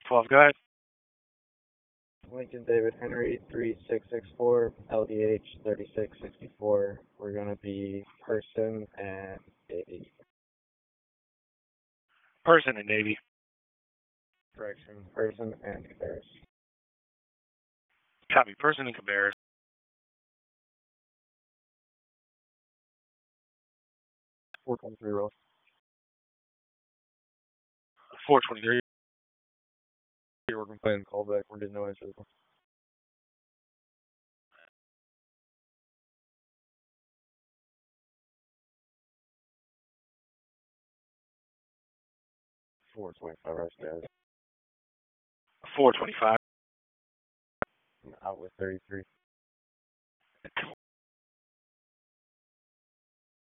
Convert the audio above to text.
12, go ahead. Lincoln David Henry 3664 LDH 3664. We're gonna be person and Navy. Person and Navy. Correction, person and Cabarrus. Copy. Person and Cabarrus. 423 roll. 423. We're complaining callback. We're getting no answers. 425 rush guys. 425. I'm out with 33.